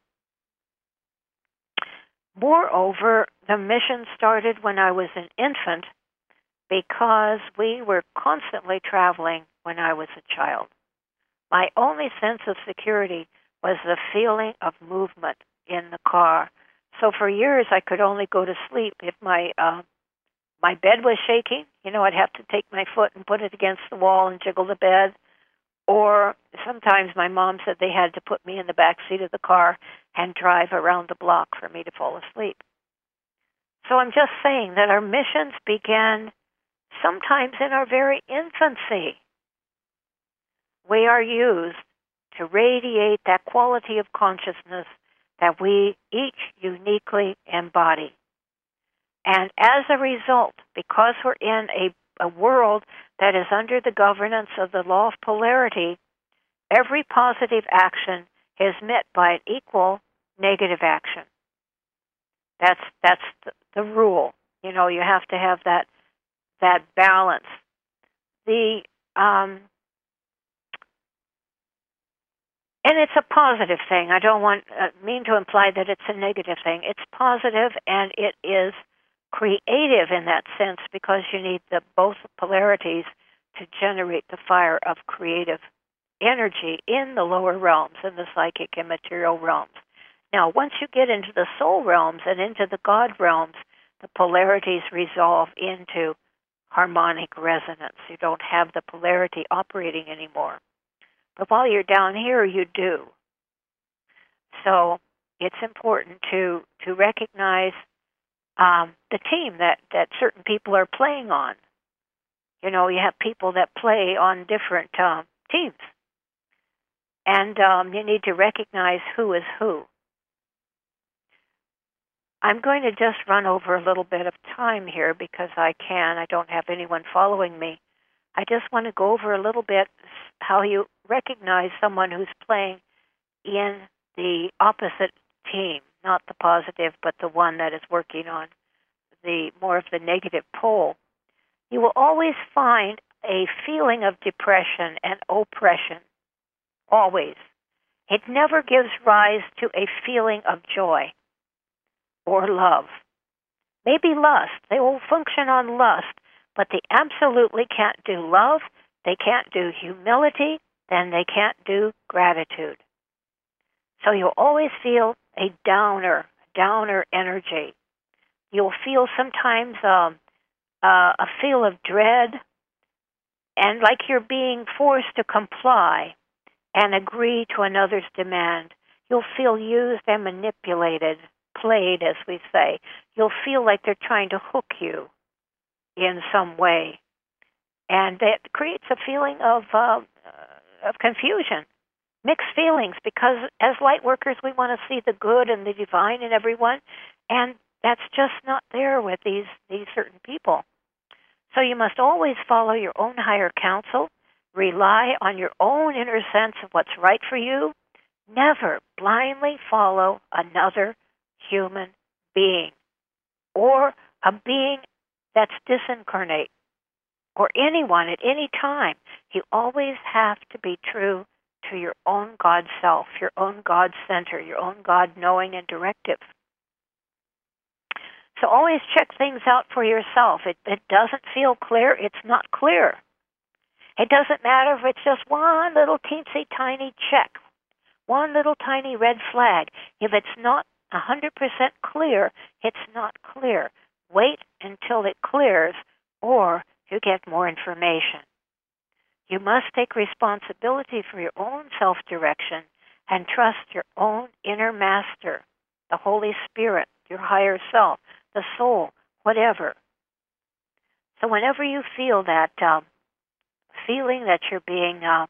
Moreover, the mission started when I was an infant because we were constantly traveling when I was a child. My only sense of security was the feeling of movement in the car. So for years, I could only go to sleep if my uh, my bed was shaking. You know, I'd have to take my foot and put it against the wall and jiggle the bed. Or sometimes my mom said they had to put me in the back seat of the car and drive around the block for me to fall asleep. So I'm just saying that our missions began sometimes in our very infancy. We are used to radiate that quality of consciousness that we each uniquely embody. And as a result, because we're in a, a world that is under the governance of the law of polarity, every positive action is met by an equal negative action. That's that's the, the rule. You know, you have to have that that balance. The um, and it's a positive thing. I don't want uh, mean to imply that it's a negative thing. It's positive, and it is creative in that sense, because you need the both polarities to generate the fire of creative energy in the lower realms, in the psychic and material realms. Now, once you get into the soul realms and into the God realms, the polarities resolve into harmonic resonance. You don't have the polarity operating anymore. But while you're down here, you do. So it's important to, to recognize um, the team that, that certain people are playing on. You know, you have people that play on different uh, teams. And um, you need to recognize who is who. I'm going to just run over a little bit of time here because I can. I don't have anyone following me. I just want to go over a little bit how you recognize someone who's playing in the opposite team, not the positive, but the one that is working on the more of the negative pole. You will always find a feeling of depression and oppression, always. It never gives rise to a feeling of joy or love. Maybe lust. They will function on lust, but they absolutely can't do love, they can't do humility, then they can't do gratitude. So you'll always feel a downer, downer energy. You'll feel sometimes um, uh, a feel of dread, and like you're being forced to comply and agree to another's demand. You'll feel used and manipulated, played, as we say. You'll feel like they're trying to hook you in some way. And that creates a feeling of uh, of confusion, mixed feelings, because as light workers, we want to see the good and the divine in everyone, and that's just not there with these, these certain people. So you must always follow your own higher counsel. Rely on your own inner sense of what's right for you. Never blindly follow another human being or a being that's disincarnate or anyone at any time. You always have to be true to your own God self, your own God center, your own God knowing and directive. So always check things out for yourself. It, it doesn't feel clear, it's not clear. It doesn't matter if it's just one little teensy tiny check, one little tiny red flag. If it's not one hundred percent clear, it's not clear. Wait until it clears or you get more information. You must take responsibility for your own self-direction and trust your own inner master, the Holy Spirit, your higher self, the soul, whatever. So whenever you feel that um, feeling that you're being uh,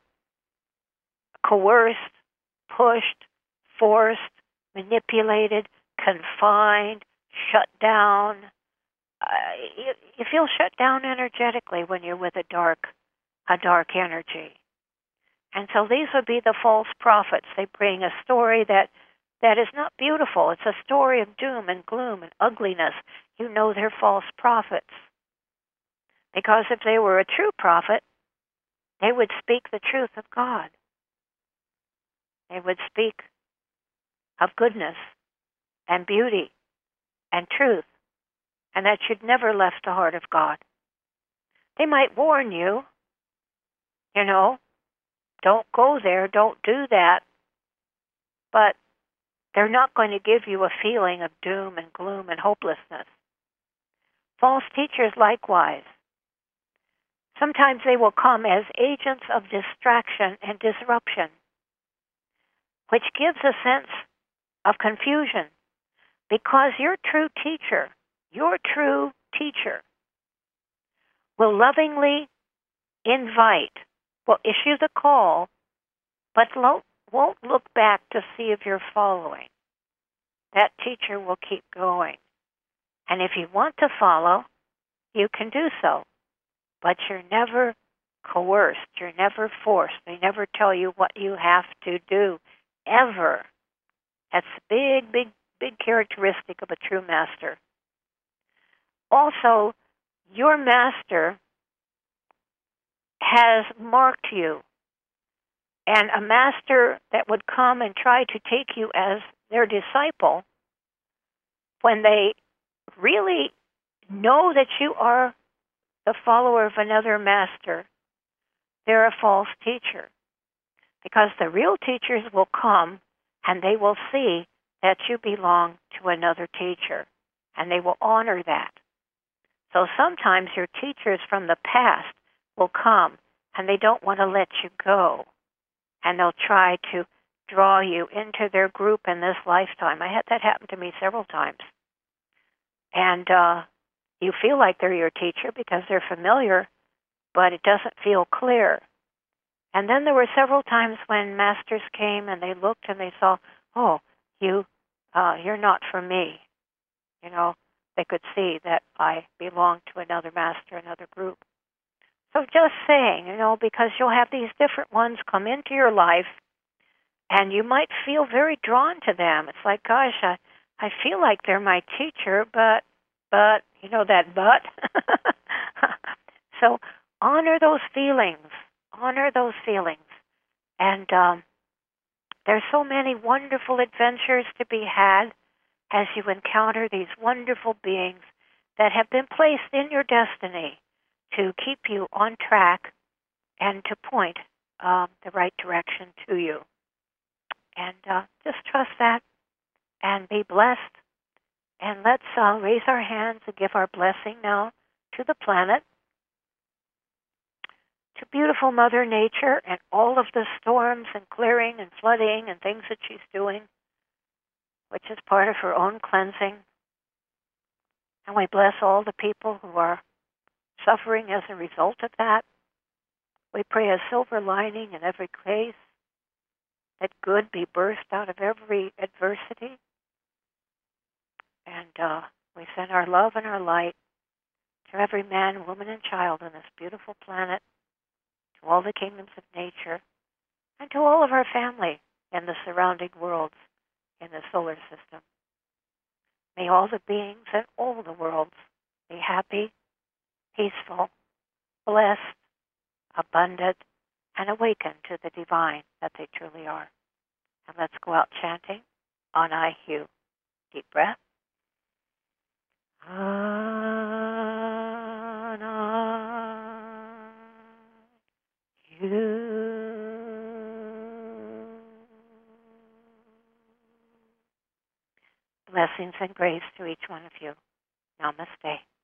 coerced, pushed, forced, manipulated, confined, shut down, uh, you, you feel shut down energetically when you're with a dark, a dark energy. And so these would be the false prophets. They bring a story that that is not beautiful. It's a story of doom and gloom and ugliness. You know they're false prophets. Because if they were a true prophet, they would speak the truth of God. They would speak of goodness and beauty and truth, and that you'd never left the heart of God. They might warn you, you know, don't go there, don't do that, but they're not going to give you a feeling of doom and gloom and hopelessness. False teachers likewise. Sometimes they will come as agents of distraction and disruption, which gives a sense of confusion because your true teacher, your true teacher will lovingly invite, will issue the call, but won't look back to see if you're following. That teacher will keep going. And if you want to follow, you can do so. But you're never coerced. You're never forced. They never tell you what you have to do, ever. That's a big, big, big characteristic of a true master. Also, your master has marked you. And a master that would come and try to take you as their disciple, when they really know that you are the follower of another master, they're a false teacher. Because the real teachers will come and they will see that you belong to another teacher, and they will honor that. So sometimes your teachers from the past will come and they don't want to let you go, and they'll try to draw you into their group in this lifetime. I had that happen to me several times. And uh, you feel like they're your teacher because they're familiar, but it doesn't feel clear. And then there were several times when masters came and they looked and they saw, oh, you, uh, you're not for me. You know, they could see that I belong to another master, another group. So just saying, you know, because you'll have these different ones come into your life, and you might feel very drawn to them. It's like, gosh, I, I feel like they're my teacher, but, but, you know that but? So honor those feelings. Honor those feelings. And um, there's so many wonderful adventures to be had as you encounter these wonderful beings that have been placed in your destiny to keep you on track and to point um, the right direction to you. And uh, just trust that and be blessed. And let's uh, raise our hands and give our blessing now to the planet, to beautiful Mother Nature and all of the storms and clearing and flooding and things that she's doing, which is part of her own cleansing. And we bless all the people who are suffering as a result of that. We pray a silver lining in every case, that good be birthed out of every adversity. And uh, we send our love and our light to every man, woman, and child on this beautiful planet, to all the kingdoms of nature, and to all of our family in the surrounding worlds in the solar system. May all the beings in all the worlds be happy, peaceful, blessed, abundant, and awakened to the divine that they truly are. And let's go out chanting on I Hu. Deep breath. On I Hu. Blessings and grace to each one of you. Namaste.